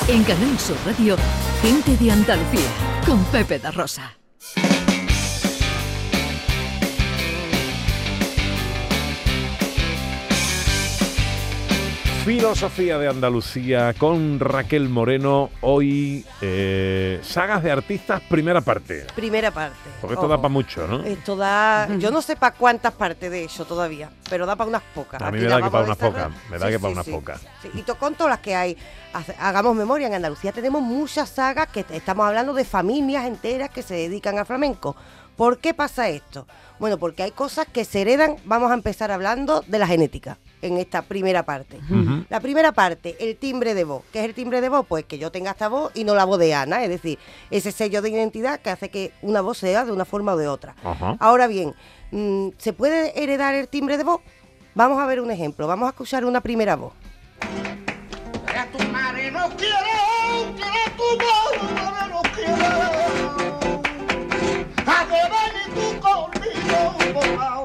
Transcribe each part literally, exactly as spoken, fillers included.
En Canal Sur Radio, Gente de Andalucía, con Pepe da Rosa. Filosofía de Andalucía con Raquel Moreno. Hoy, eh, sagas de artistas, primera parte. Primera parte. Porque esto Ojo. da para mucho, ¿no? Esto da... Yo no sé para cuántas partes de eso todavía, pero da para unas pocas. A mí me da que para unas pocas. Me da sí, que para sí, unas sí. pocas. Sí. Y to, con todas las que hay. Hagamos memoria, en Andalucía tenemos muchas sagas que estamos hablando de familias enteras que se dedican al flamenco. ¿Por qué pasa esto? Bueno, porque hay cosas que se heredan. Vamos a empezar hablando de la genética en esta primera parte. Uh-huh. La primera parte, el timbre de voz. ¿Qué es el timbre de voz? Pues que yo tenga esta voz y no la voz de Ana, es decir, ese sello de identidad que hace que una voz sea de una forma o de otra. Uh-huh. Ahora bien, ¿se puede heredar el timbre de voz? Vamos a ver un ejemplo, vamos a escuchar una primera voz. A tu madre no quiero, que a tu madre no quiero, a que ven tú conmigo.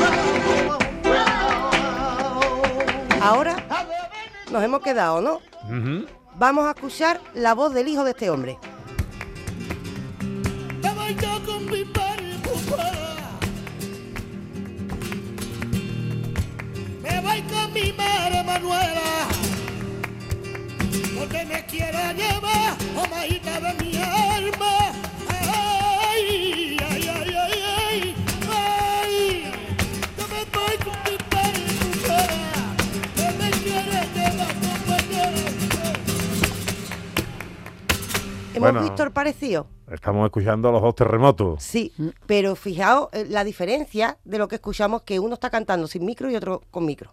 Ahora nos hemos quedado, ¿no? Uh-huh. Vamos a escuchar la voz del hijo de este hombre. Me voy yo con mi padre, me voy con mi madre Manuela, porque me quiera llevar, oh majita de mi alma. Ay, ay, ay, ay, ay, ay, yo me voy con mi padre, que me quiere llevar, ¿Hemos bueno, visto el parecido? Estamos escuchando los dos terremotos. Sí, pero fijaos eh, la diferencia de lo que escuchamos, que uno está cantando sin micro y otro con micro.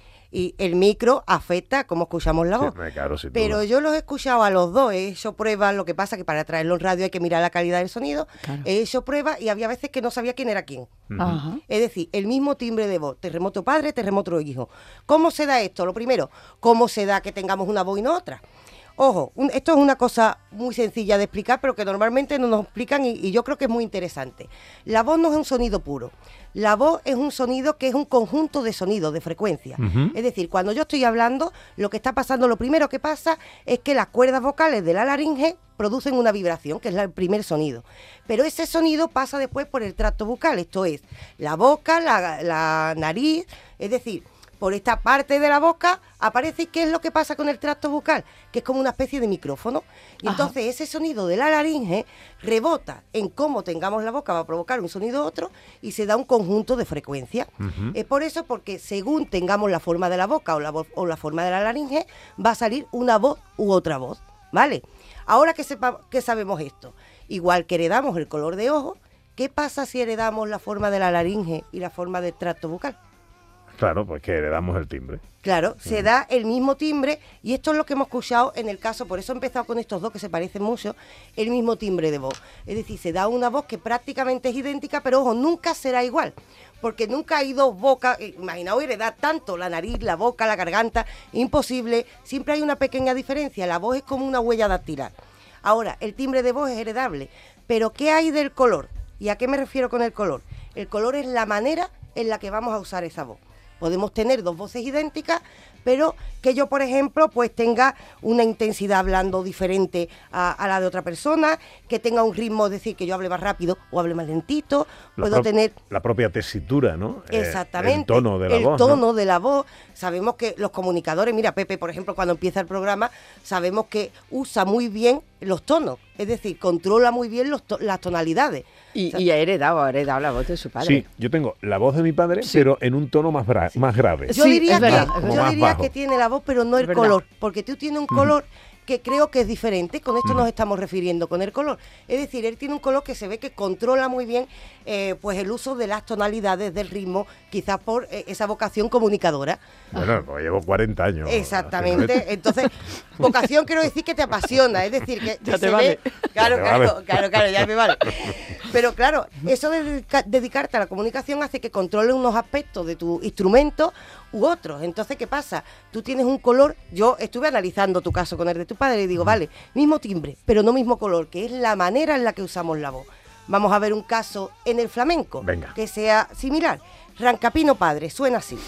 Y el micro afecta cómo escuchamos la voz. Sí, claro, sin pero duda. yo los he escuchado a los dos, he hecho pruebas, lo que pasa que para traerlo en radio hay que mirar la calidad del sonido. Claro. He hecho pruebas y había veces que no sabía quién era quién. Uh-huh. Es decir, el mismo timbre de voz, terremoto padre, terremoto hijo. ¿Cómo se da esto? Lo primero, ¿cómo se da que tengamos una voz y no otra? Ojo, un, esto es una cosa muy sencilla de explicar, pero que normalmente no nos explican y, y yo creo que es muy interesante. La voz no es un sonido puro. La voz es un sonido que es un conjunto de sonidos, de frecuencias. Uh-huh. Es decir, cuando yo estoy hablando, lo que está pasando, lo primero que pasa es que las cuerdas vocales de la laringe producen una vibración, que es el primer sonido. Pero ese sonido pasa después por el tracto bucal, esto es, la boca, la, la nariz, es decir... Por esta parte de la boca aparece, ¿qué es lo que pasa con el tracto bucal? Que es como una especie de micrófono. Y entonces Ajá. ese sonido de la laringe rebota en cómo tengamos la boca, va a provocar un sonido u otro y se da un conjunto de frecuencias. Uh-huh. Es por eso, porque según tengamos la forma de la boca o la, vo- o la forma de la laringe, va a salir una voz u otra voz, ¿vale? Ahora que, sepa- que sabemos esto, igual que heredamos el color de ojo, ¿qué pasa si heredamos la forma de la laringe y la forma del tracto bucal? Claro, pues que heredamos el timbre. Claro, uh-huh. se da el mismo timbre y esto es lo que hemos escuchado en el caso, por eso he empezado con estos dos que se parecen mucho, el mismo timbre de voz. Es decir, se da una voz que prácticamente es idéntica, pero ojo, nunca será igual, porque nunca hay dos bocas, imaginaos heredar tanto, la nariz, la boca, la garganta, imposible, siempre hay una pequeña diferencia, la voz es como una huella dactilar. Ahora, el timbre de voz es heredable, pero ¿qué hay del color? ¿Y a qué me refiero con el color? El color es la manera en la que vamos a usar esa voz. Podemos tener dos voces idénticas, pero que yo, por ejemplo, pues tenga una intensidad hablando diferente a, a la de otra persona, que tenga un ritmo, es decir, que yo hable más rápido o hable más lentito, la puedo pro- tener... La propia tesitura, ¿no? Exactamente. Eh, el tono de la el voz. tono ¿no? de la voz. Sabemos que los comunicadores, mira, Pepe, por ejemplo, cuando empieza el programa, sabemos que usa muy bien los tonos, es decir, controla muy bien los to- las tonalidades. Y, O sea, y ha heredado, ha heredado la voz de su padre. Sí, yo tengo la voz de mi padre, Sí. pero en un tono más, bra- más grave. Yo Sí, diría, es verdad, que, es verdad. yo Más diría bajo. que tiene la voz, pero no el Es verdad. color, porque tú tienes un color que creo que es diferente, con esto nos estamos refiriendo, con el color. Es decir, él tiene un color que se ve que controla muy bien eh, pues el uso de las tonalidades del ritmo, quizás por eh, esa vocación comunicadora. Bueno, pues llevo cuarenta años. Exactamente. Entonces, vocación quiero decir que te apasiona, es decir, que, que Ya te se vale. ve... Claro, Ya te claro, vale. claro, claro, ya me vale. Pero claro, eso de dedica- dedicarte a la comunicación hace que controles unos aspectos de tu instrumento u otros. Entonces, ¿qué pasa? Tú tienes un color, yo estuve analizando tu caso con el de tu padre y digo, vale, mismo timbre, pero no mismo color, que es la manera en la que usamos la voz. Vamos a ver un caso en el flamenco Venga. que sea similar. Rancapino padre, suena así.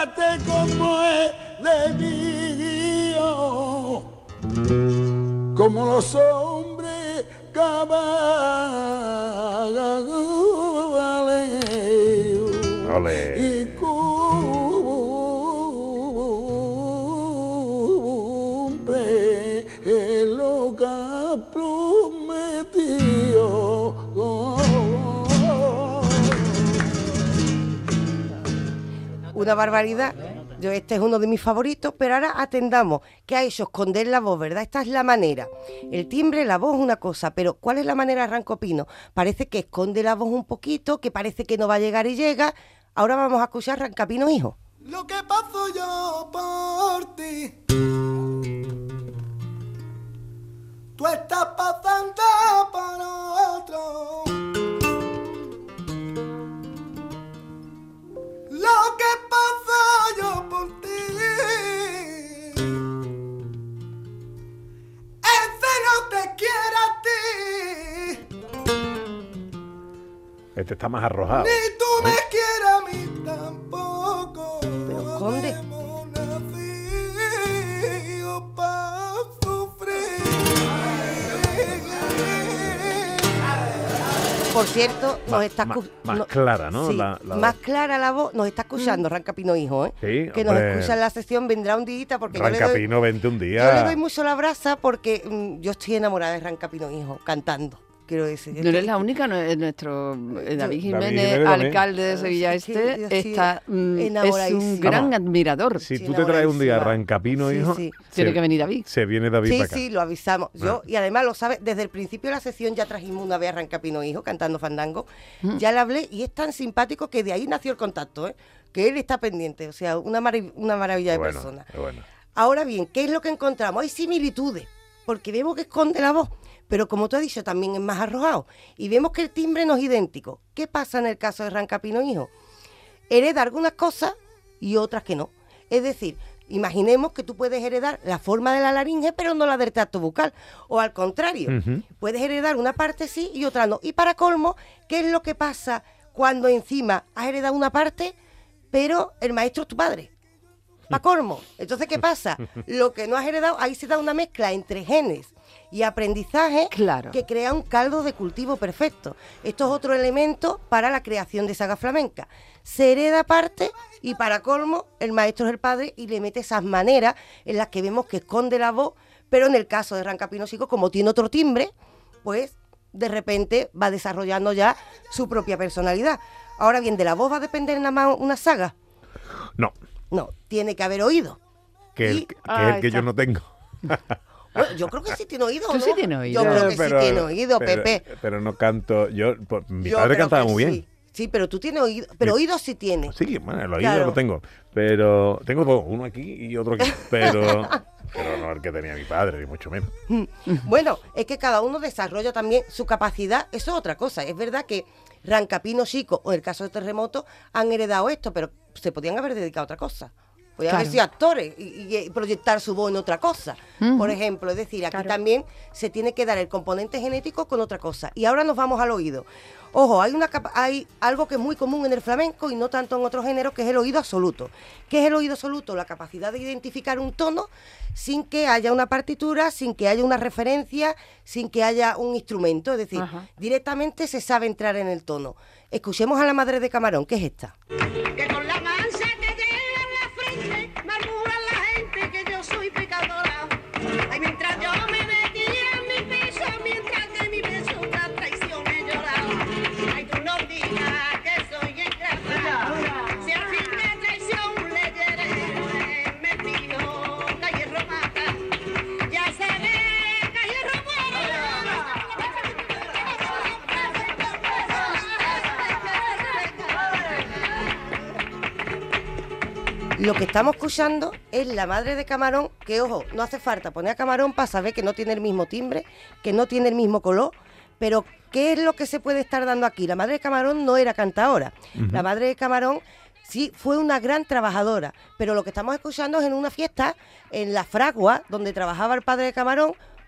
fíjate cómo es debido, como los hombres cabales Ole. y cumple lo que ha prometido. Una barbaridad. Yo, este es uno de mis favoritos, pero ahora atendamos que ha hecho esconder la voz, ¿verdad? Esta es la manera. El timbre, la voz es una cosa, pero ¿cuál es la manera de Ranco Pino? Parece que esconde la voz un poquito, que parece que no va a llegar y llega. Ahora vamos a escuchar Rancapino hijo. Lo que paso yo por ti, tú estás pasando por otro. Lo que paso yo por ti, ese no te quiere a ti, Este está más arrojado. ni tú me quieres a mí tampoco. Pero esconde. Hemos nacido pa' sufrir. Por cierto, nos Más- está... más- escu- más no- clara, ¿no? Sí, La- la más voz. clara la voz. Nos está escuchando Rancapino hijo, ¿eh? Sí, que nos hombre. escucha en la sesión, vendrá un día porque yo le doy... Rancapino, vente un Yo le día. doy mucho la brasa porque mm, yo estoy enamorada de Rancapino hijo, cantando, quiero decir. No eres la única, no es nuestro eh, David Jiménez, Jiménez también. alcalde de Sevilla Es que yo Este, estoy está, mm, es un enamoradísima. gran Vamos. admirador. Si Sí, tú te traes un día enamoradísima. Rancapino, Sí, hijo, sí. Tiene se- que venir David. Se viene David Sí, para acá. sí, lo avisamos. Yo, Ah. y además lo sabe, desde el principio de la sesión ya trajimos una vez a Rancapino hijo cantando fandango. Mm. Ya le hablé y es tan simpático que de ahí nació el contacto, ¿eh? Que él está pendiente, o sea, una, marav- una maravilla Qué de bueno, persona. qué bueno. Ahora bien, ¿qué es lo que encontramos? Hay similitudes, porque vemos que esconde la voz, pero como tú has dicho, también es más arrojado. Y vemos que el timbre no es idéntico. ¿Qué pasa en el caso de Rancapino hijo? Hereda algunas cosas y otras que no. Es decir, imaginemos que tú puedes heredar la forma de la laringe, pero no la del tracto bucal. O al contrario, Ujú. puedes heredar una parte sí y otra no. Y para colmo, ¿qué es lo que pasa cuando encima has heredado una parte, pero el maestro es tu padre? Pa' colmo. Entonces, ¿qué pasa? Lo que no has heredado, ahí se da una mezcla entre genes y aprendizaje Claro. que crea un caldo de cultivo perfecto. Esto es otro elemento para la creación de saga flamenca. Se hereda parte y para colmo el maestro es el padre y le mete esas maneras en las que vemos que esconde la voz, pero en el caso de Rancapino Chico, como tiene otro timbre, pues de repente va desarrollando ya su propia personalidad. Ahora bien, ¿de la voz va a depender nada más una saga? No, No, tiene que haber oído. que el Y- que, que Ah, el que está. yo no tengo. Bueno, yo creo que sí tiene oído, Tú ¿no? sí tienes oído. Yo creo que Eh, pero- sí tiene oído, pero- Pepe. Pero no canto. Yo, pues, mi Yo padre creo cantaba que muy bien. Sí. Sí, pero tú tienes oído, pero Mi- oído sí tienes. Sí, bueno, el oído Claro. lo tengo. Pero tengo dos, uno aquí y otro aquí. Pero, pero no el que tenía mi padre, ni mucho menos. Bueno, es que cada uno desarrolla también su capacidad, eso es otra cosa. Es verdad que Rancapino Chico, o en el caso de Terremoto, han heredado esto, pero se podían haber dedicado a otra cosa. Podían haber Claro. sido actores y, y proyectar su voz en otra cosa. Ujú. Por ejemplo, es decir, aquí Claro. también se tiene que dar el componente genético con otra cosa. Y ahora nos vamos al oído. Ojo, hay, una capa- hay algo que es muy común en el flamenco y no tanto en otros géneros, que es el oído absoluto. ¿Qué es el oído absoluto? La capacidad de identificar un tono sin que haya una partitura, sin que haya una referencia, sin que haya un instrumento. Es decir, Ajá. directamente se sabe entrar en el tono. Escuchemos a la madre de Camarón, que es esta. Que con la mancha que lleva en la frente murmura la gente que yo soy pecadora. Ay, mientras yo me metía en mi pecho, mientras de mi beso una traición he llorado. Ay, tú no digas que soy ingrata. Si al fin de traición le hiere, me fijo, calle Romata. Ya se ve, calle Lo que estamos escuchando es la madre de Camarón, que ojo, no hace falta poner a Camarón para saber que no tiene el mismo timbre, que no tiene el mismo color, pero ¿qué es lo que se puede estar dando aquí? La madre de Camarón no era cantadora, la madre de Camarón sí fue una gran trabajadora, pero lo que estamos escuchando es en una fiesta, en La Fragua, donde trabajaba el padre de Camarón,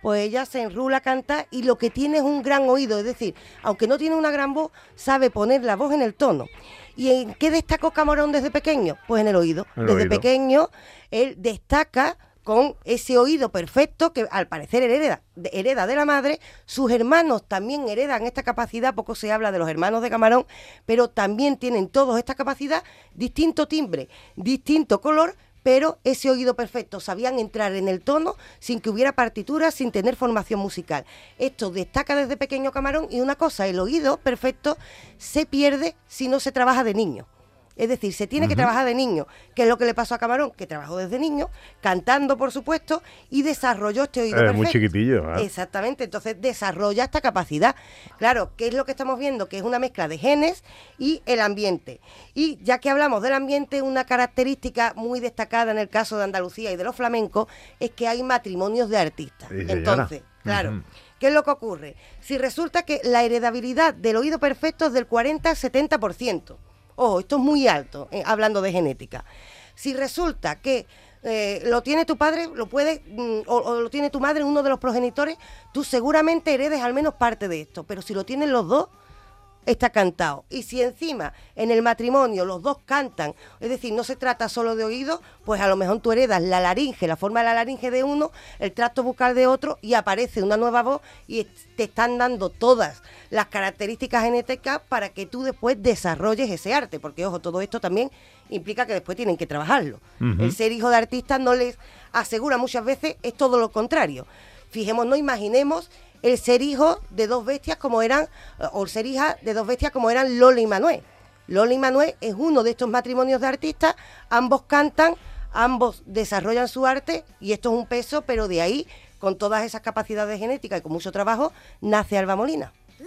pues ella se enrula a cantar y lo que tiene es un gran oído, es decir, aunque no tiene una gran voz, sabe poner la voz en el tono. ¿Y en qué destacó Camarón desde pequeño? Pues en el oído. El desde oído. pequeño él destaca con ese oído perfecto que al parecer hereda, de- hereda de la madre. Sus hermanos también heredan esta capacidad, poco se habla de los hermanos de Camarón, pero también tienen todos esta capacidad, distinto timbre, distinto color, pero ese oído perfecto, sabían entrar en el tono sin que hubiera partitura, sin tener formación musical. Esto destaca desde pequeño Camarón, y una cosa, el oído perfecto se pierde si no se trabaja de niño. Es decir, se tiene que trabajar de niño, que es lo que le pasó a Camarón, que trabajó desde niño, cantando por supuesto, y desarrolló este oído Eh, perfecto. muy chiquitillo, ¿eh? Exactamente, entonces desarrolla esta capacidad. Claro, ¿qué es lo que estamos viendo? Que es una mezcla de genes y el ambiente. Y ya que hablamos del ambiente, una característica muy destacada en el caso de Andalucía y de los flamencos es que hay matrimonios de artistas. Sí, señora. Entonces, claro, Ujú. ¿qué es lo que ocurre? Si resulta que la heredabilidad del oído perfecto es del cuarenta al setenta por ciento. Ojo, esto es muy alto, eh, hablando de genética. Si resulta que eh, lo tiene tu padre, lo puede, mm, o, o lo tiene tu madre, uno de los progenitores, tú seguramente heredes al menos parte de esto. Pero si lo tienen los dos, está cantado. Y si encima en el matrimonio los dos cantan, es decir, no se trata solo de oído, pues a lo mejor tú heredas la laringe, la forma de la laringe de uno, el tracto bucal de otro, y aparece una nueva voz y es- te están dando todas las características genéticas para que tú después desarrolles ese arte, porque ojo, todo esto también implica que después tienen que trabajarlo. Ujú. El ser hijo de artistas no les asegura muchas veces, es todo lo contrario. Fijémonos, no imaginemos el ser hijo de dos bestias como eran, eh, o el ser hija de dos bestias como eran Lola y Manuel. Lola y Manuel es uno de estos matrimonios de artistas, ambos cantan, ambos desarrollan su arte, y esto es un peso, pero de ahí, con todas esas capacidades genéticas y con mucho trabajo, nace Alba Molina. Libre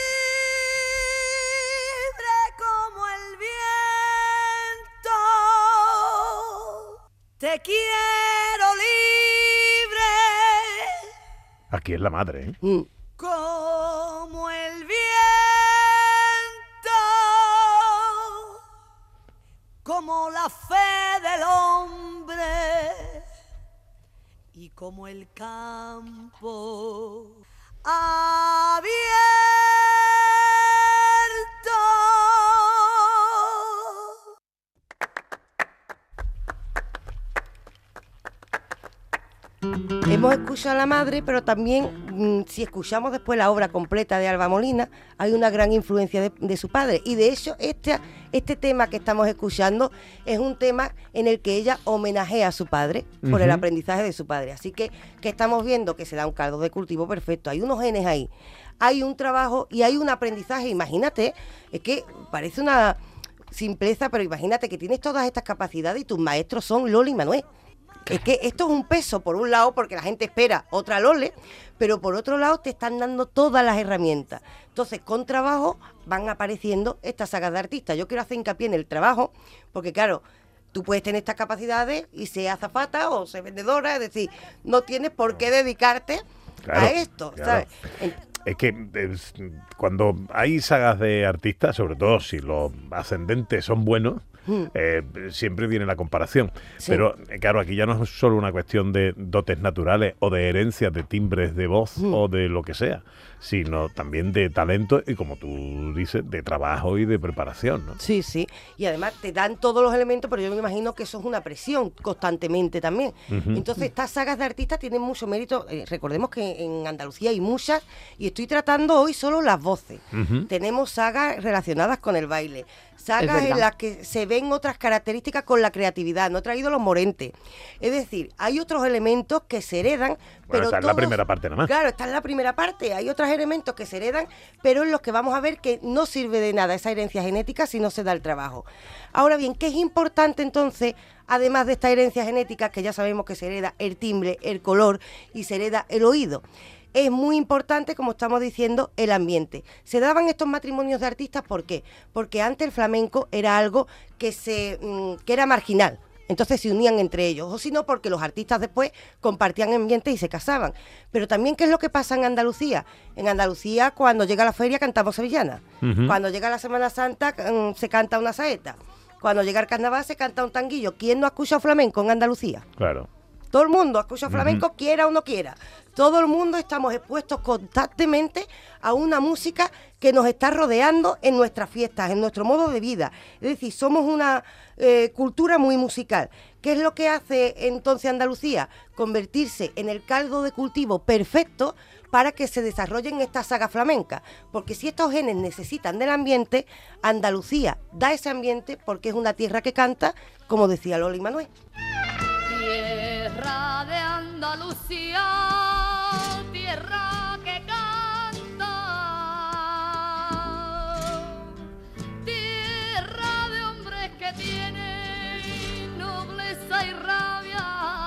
como el viento, te quiero libre Aquí es la madre, ¿eh? Mm. como el viento, como la fe del hombre y como el campo abierto. Hemos escuchado a la madre, pero también, mm, si escuchamos después la obra completa de Alba Molina, hay una gran influencia de, de su padre. Y de hecho, este, este tema que estamos escuchando es un tema en el que ella homenajea a su padre por el Ujú. aprendizaje de su padre. Así que, que estamos viendo que se da un caldo de cultivo perfecto. Hay unos genes ahí, hay un trabajo y hay un aprendizaje. Imagínate, es que parece una simpleza, pero imagínate que tienes todas estas capacidades y tus maestros son Lola y Manuel. Es que esto es un peso, por un lado, porque la gente espera otra Lole, pero por otro lado te están dando todas las herramientas. Entonces, con trabajo van apareciendo estas sagas de artistas. Yo quiero hacer hincapié en el trabajo, porque claro, tú puedes tener estas capacidades y ser azafata o ser vendedora, es decir, no tienes por qué dedicarte Claro, a esto, claro. ¿sabes? En- Es que es- cuando hay sagas de artistas, sobre todo si los ascendentes son buenos, Mm. eh, siempre viene la comparación. Sí. Pero eh, claro, aquí ya no es solo una cuestión de dotes naturales o de herencias de timbres de voz Mm. o de lo que sea, sino también de talento y, como tú dices, de trabajo y de preparación, ¿no? Sí, sí. Y además te dan todos los elementos, pero yo me imagino que eso es una presión constantemente también. Ujú. Entonces, estas sagas de artistas tienen mucho mérito. Eh, recordemos que en Andalucía hay muchas, y estoy tratando hoy solo las voces. Ujú. Tenemos sagas relacionadas con el baile, sagas verdad. en las que se ven otras características con la creatividad. No he traído los morentes. Es decir, hay otros elementos que se heredan, pero esta es la todos- primera parte nada más. Claro, esta es la primera parte. Hay otros elementos que se heredan, pero en los que vamos a ver que no sirve de nada esa herencia genética si no se da el trabajo. Ahora bien, ¿qué es importante entonces, además de esta herencia genética, que ya sabemos que se hereda el timbre, el color y se hereda el oído? Es muy importante, como estamos diciendo, el ambiente. Se daban estos matrimonios de artistas, ¿por qué? Porque antes el flamenco era algo que, se, mm, que era marginal. Entonces se unían entre ellos, o si no, porque los artistas después compartían ambiente y se casaban. Pero también, ¿qué es lo que pasa en Andalucía? En Andalucía, cuando llega la feria, cantamos sevillana. Ujú. Cuando llega la Semana Santa, mm, se canta una saeta. Cuando llega el carnaval, se canta un tanguillo. ¿Quién no ha escuchado flamenco en Andalucía? Claro. Todo el mundo escucha flamenco, uh-huh. quiera o no quiera. Todo el mundo estamos expuestos constantemente a una música que nos está rodeando en nuestras fiestas, en nuestro modo de vida. Es decir, somos una eh, cultura muy musical. ¿Qué es lo que hace entonces Andalucía? Convertirse en el caldo de cultivo perfecto para que se desarrollen estas sagas flamencas. Porque si estos genes necesitan del ambiente, Andalucía da ese ambiente porque es una tierra que canta, como decía Lola y Manuel. Tierra de Andalucía, tierra que canta, tierra de hombres que tienen nobleza y rabia.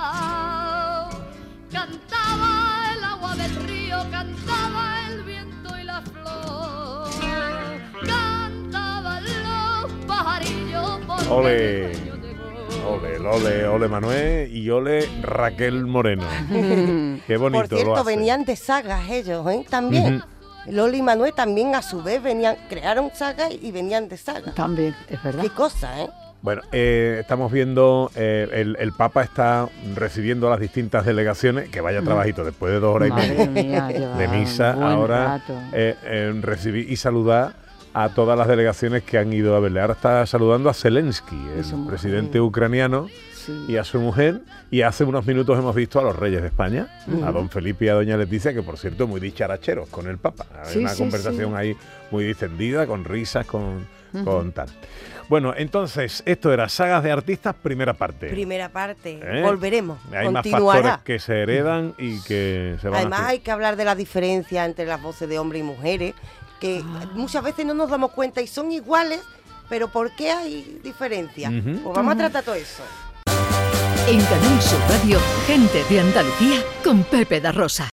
Cantaba el agua del río, cantaba el viento y la flor, cantaban los pajarillos por ¡Ole! Ole, ole, ole Manuel y ole Raquel Moreno. Qué bonito. Por cierto, lo hace. venían de sagas ellos, ¿eh? También. Uh-huh. Lola y Manuel también a su vez venían, crearon sagas y venían de sagas. También, es verdad. Qué cosa, ¿eh? Bueno, eh, estamos viendo, eh, el, el Papa está recibiendo a las distintas delegaciones, que vaya trabajito después de dos horas Madre y mía, media de misa, buen ahora eh, eh, recibir y saludar a todas las delegaciones que han ido a verle. Ahora está saludando a Zelensky, el presidente ucraniano, sí. y a su mujer, y hace unos minutos hemos visto a los reyes de España, uh-huh. a don Felipe y a doña Leticia, que por cierto muy dicharacheros con el Papa. Hay sí, una sí, conversación sí. ahí muy distendida, con risas, con, uh-huh. con tal. Bueno, entonces, esto era Sagas de Artistas, primera parte. Primera parte. ¿Eh? Volveremos. Hay Continuará. más factores que se heredan y que se van Además a hay que hablar de la diferencia entre las voces de hombres y mujeres, que ah. muchas veces no nos damos cuenta y son iguales, pero ¿por qué hay diferencia? Uh-huh. Pues vamos uh-huh. a tratar todo eso. En Canal Sur Radio, Gente de Andalucía con Pepe da Rosa.